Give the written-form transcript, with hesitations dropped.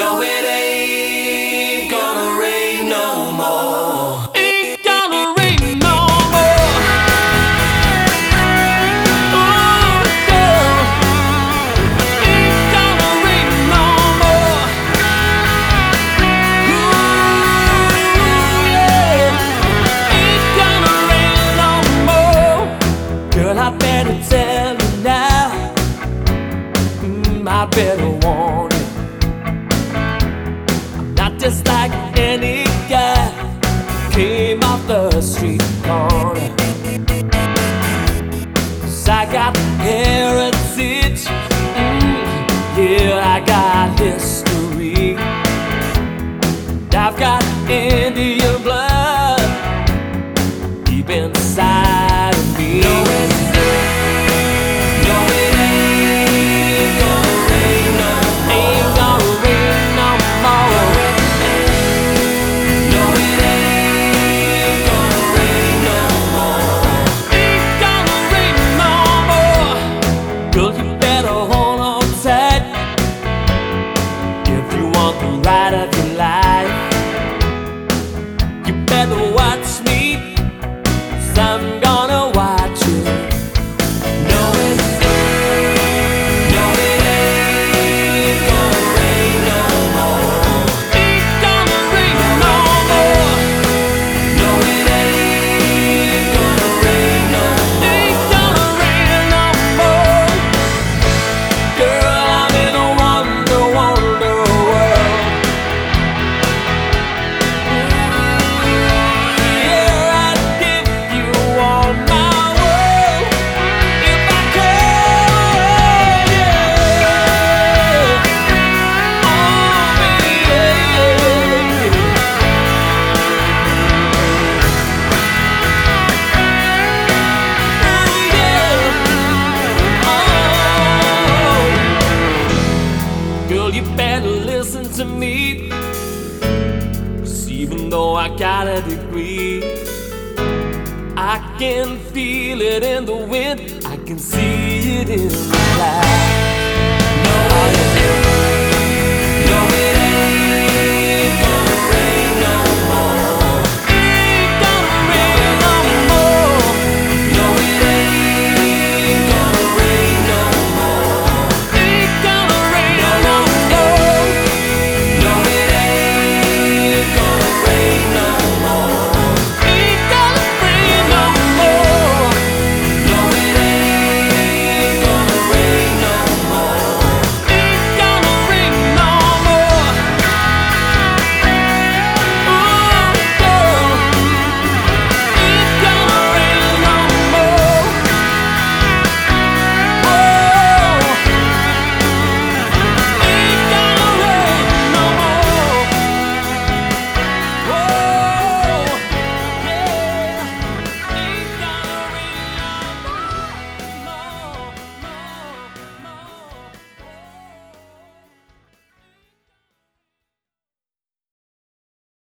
No, it ain't gonna rain no more. Ain't gonna rain no more. Oh, girl, ain't gonna rain no more. Ooh, yeah, ain't gonna rain no more. Girl, I better tell you now. I better warn you. Not just like any guy came off the street corner. 'Cause I got heritage, yeah, I got history. And I've got Indian blood deep inside of me. No, it ain't gonna rain no more. Ain't gonna rain no more. No, it ain't gonna rain no more. Ain't gonna rain no more. Girl, you better hold on tight if you want the ride of your life. You better watch me, 'cause I'm gonna watch you. No, it ain't gonna rain no more. Ain't gonna rain no more. No, it ain't gonna rain no more. Ain't gonna rain no more. Girl, I'm in a wonder, wonder world. Yeah, I'd give you all my world if I could. Yeah. Oh, yeah. Girl, you better listen to me. 'Cause even though I got a degree, I can feel it in the wind, I can see it in the light.